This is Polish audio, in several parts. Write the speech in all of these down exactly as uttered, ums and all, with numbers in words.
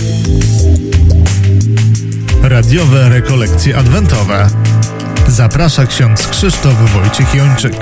Radiowe rekolekcje adwentowe. Zaprasza ksiądz Krzysztof Wojciech Jończyk.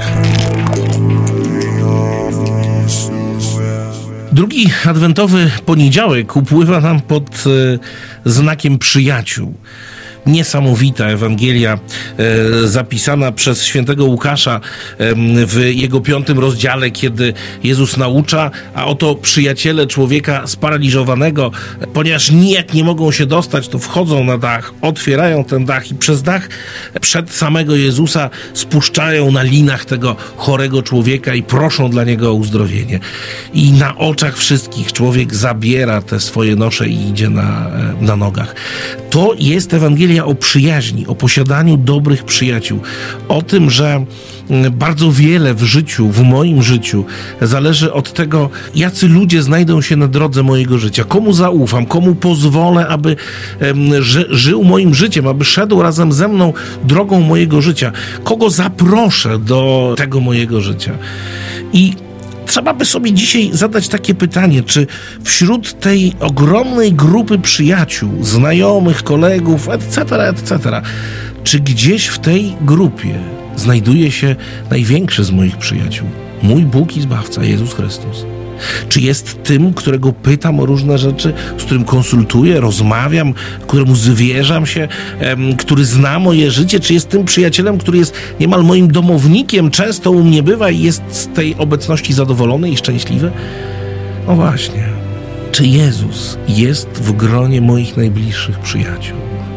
Drugi adwentowy poniedziałek upływa nam pod e, znakiem przyjaciół. Niesamowita Ewangelia e, zapisana przez świętego Łukasza e, w jego piątym rozdziale, kiedy Jezus naucza, a oto przyjaciele człowieka sparaliżowanego, ponieważ nijak nie mogą się dostać, to wchodzą na dach, otwierają ten dach i przez dach przed samego Jezusa spuszczają na linach tego chorego człowieka i proszą dla niego o uzdrowienie. I na oczach wszystkich człowiek zabiera te swoje nosze i idzie na, na nogach. To jest Ewangelia o przyjaźni, o posiadaniu dobrych przyjaciół, o tym, że bardzo wiele w życiu, w moim życiu zależy od tego, jacy ludzie znajdą się na drodze mojego życia, komu zaufam, komu pozwolę, aby ży, żył moim życiem, aby szedł razem ze mną drogą mojego życia, kogo zaproszę do tego mojego życia. I trzeba by sobie dzisiaj zadać takie pytanie, czy wśród tej ogromnej grupy przyjaciół, znajomych, kolegów, et cetera, et cetera, czy gdzieś w tej grupie znajduje się największy z moich przyjaciół, mój Bóg i Zbawca, Jezus Chrystus? Czy jest tym, którego pytam o różne rzeczy, z którym konsultuję, rozmawiam, któremu zwierzam się, em, który zna moje życie? Czy jest tym przyjacielem, który jest niemal moim domownikiem, często u mnie bywa i jest z tej obecności zadowolony i szczęśliwy? No właśnie. Czy Jezus jest w gronie moich najbliższych przyjaciół?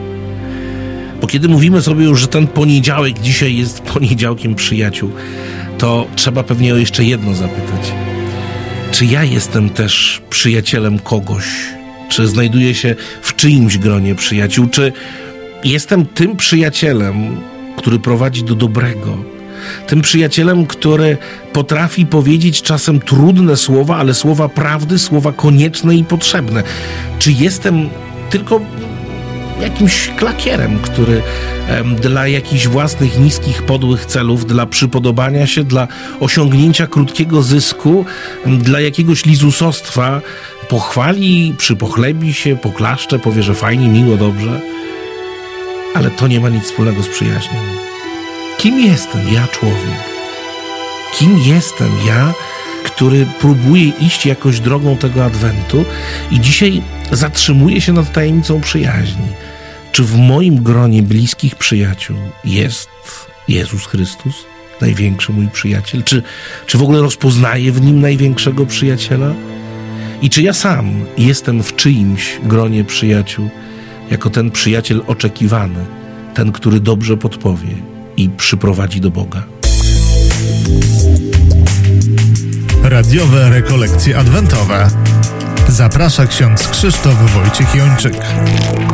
Bo kiedy mówimy sobie już, że ten poniedziałek dzisiaj jest poniedziałkiem przyjaciół, to trzeba pewnie o jeszcze jedno zapytać. Czy ja jestem też przyjacielem kogoś? Czy znajduję się w czyimś gronie przyjaciół? Czy jestem tym przyjacielem, który prowadzi do dobrego? Tym przyjacielem, który potrafi powiedzieć czasem trudne słowa, ale słowa prawdy, słowa konieczne i potrzebne? Czy jestem tylko jakimś klakierem, który em, dla jakichś własnych niskich, podłych celów, dla przypodobania się, dla osiągnięcia krótkiego zysku, em, dla jakiegoś lizusostwa pochwali, przypochlebi się, poklaszcze, powie, że fajnie, miło, dobrze? Ale to nie ma nic wspólnego z przyjaźnią. Kim jestem ja, człowiek? Kim jestem ja, który próbuje iść jakoś drogą tego Adwentu i dzisiaj zatrzymuje się nad tajemnicą przyjaźni? Czy w moim gronie bliskich przyjaciół jest Jezus Chrystus, największy mój przyjaciel? Czy, czy w ogóle rozpoznaję w Nim największego przyjaciela? I czy ja sam jestem w czyimś gronie przyjaciół jako ten przyjaciel oczekiwany, ten, który dobrze podpowie i przyprowadzi do Boga? Radiowe rekolekcje adwentowe. Zaprasza ksiądz Krzysztof Wojciech Jończyk.